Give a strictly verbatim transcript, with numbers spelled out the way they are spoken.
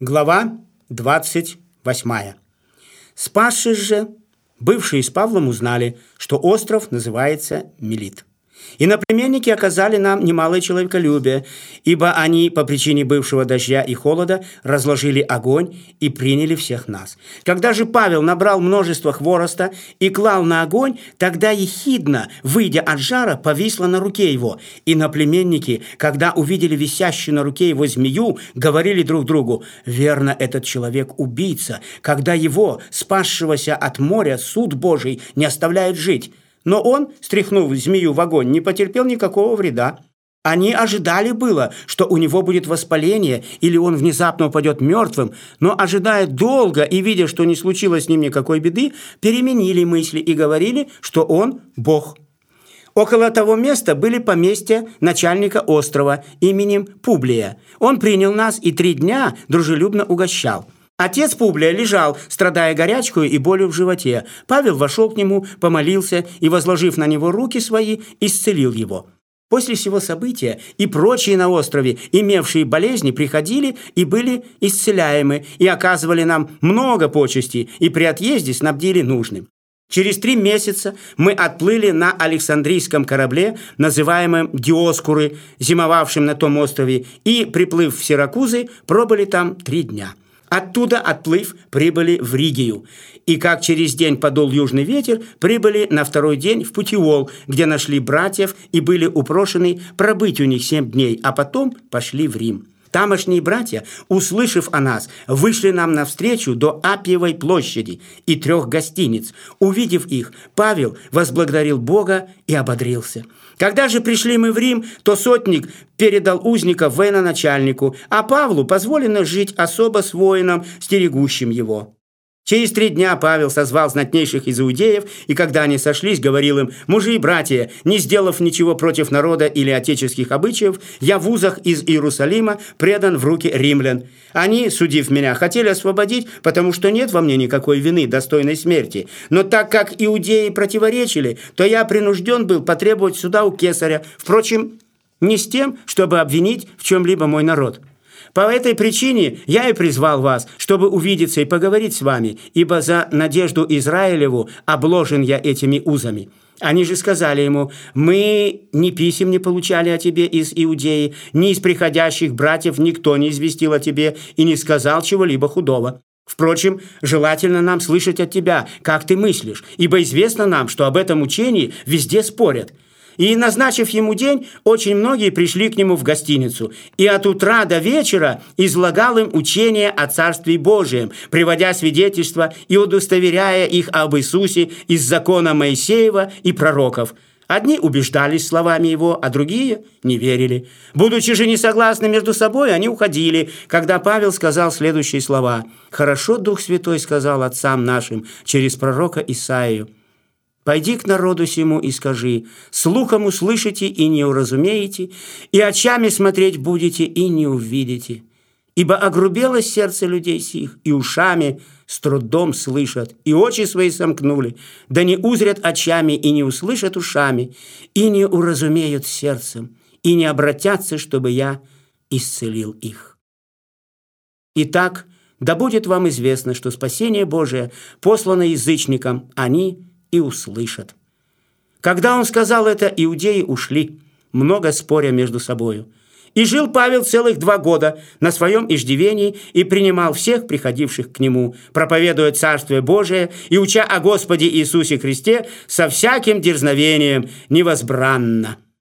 Глава двадцать восьмая. Спасшись же, бывшие с Павлом узнали, что остров называется Милит. Иноплеменники оказали нам немалое человеколюбие, ибо они по причине бывшего дождя и холода разложили огонь и приняли всех нас. Когда же Павел набрал множество хвороста и клал на огонь, тогда ехидна, выйдя от жара, повисла на руке его. Иноплеменники, когда увидели висящую на руке его змею, говорили друг другу: «Верно, этот человек убийца, когда его, спасшегося от моря, суд Божий не оставляет жить». Но он, стряхнув змею в огонь, не потерпел никакого вреда. Они ожидали было, что у него будет воспаление или он внезапно упадет мертвым, но, ожидая долго и видя, что не случилось с ним никакой беды, переменили мысли и говорили, что он Бог. Около того места были поместья начальника острова именем Публия. Он принял нас и три дня дружелюбно угощал. Отец Публия лежал, страдая горячкой и болью в животе. Павел вошел к нему, помолился и, возложив на него руки свои, исцелил его. После сего события и прочие на острове, имевшие болезни, приходили и были исцеляемы, и оказывали нам много почестей, и при отъезде снабдили нужным. Через три месяца мы отплыли на Александрийском корабле, называемом Диоскуры, зимовавшем на том острове, и, приплыв в Сиракузы, пробыли там три дня. Оттуда, отплыв, прибыли в Ригию. И как через день подул южный ветер, прибыли на второй день в Путиол, где нашли братьев и были упрошены пробыть у них семь дней, а потом пошли в Рим. Тамошние братья, услышав о нас, вышли нам навстречу до Аппиевой площади и трех гостиниц. Увидев их, Павел возблагодарил Бога и ободрился. Когда же пришли мы в Рим, то сотник передал узника военачальнику, а Павлу позволено жить особо с воином, стерегущим его. Через три дня Павел созвал знатнейших из иудеев, и когда они сошлись, говорил им: «Мужи и братья, не сделав ничего против народа или отеческих обычаев, я в узах из Иерусалима предан в руки римлян. Они, судив меня, хотели освободить, потому что нет во мне никакой вины, достойной смерти. Но так как иудеи противоречили, то я принужден был потребовать суда у кесаря, впрочем, не с тем, чтобы обвинить в чем-либо мой народ. По этой причине я и призвал вас, чтобы увидеться и поговорить с вами, ибо за надежду Израилеву обложен я этими узами». Они же сказали ему: «Мы ни писем не получали о тебе из Иудеи, ни из приходящих братьев никто не известил о тебе и не сказал чего-либо худого. Впрочем, желательно нам слышать от тебя, как ты мыслишь, ибо известно нам, что об этом учении везде спорят». И, назначив ему день, очень многие пришли к нему в гостиницу, и от утра до вечера излагал им учение о Царстве Божием, приводя свидетельства и удостоверяя их об Иисусе из закона Моисеева и пророков. Одни убеждались словами его, а другие не верили. Будучи же не согласны между собой, они уходили, когда Павел сказал следующие слова: «Хорошо Дух Святой сказал отцам нашим через пророка Исаию: пойди к народу сему и скажи: слухом услышите и не уразумеете, и очами смотреть будете и не увидите. Ибо огрубело сердце людей сих, и ушами с трудом слышат, и очи свои сомкнули, да не узрят очами и не услышат ушами, и не уразумеют сердцем, и не обратятся, чтобы я исцелил их». Итак, да будет вам известно, что спасение Божие послано язычникам, они и услышат. Когда он сказал это, иудеи ушли, много споря между собою. И жил Павел целых два года на своем иждивении и принимал всех приходивших к нему, проповедуя Царствие Божие и уча о Господе Иисусе Христе со всяким дерзновением невозбранно.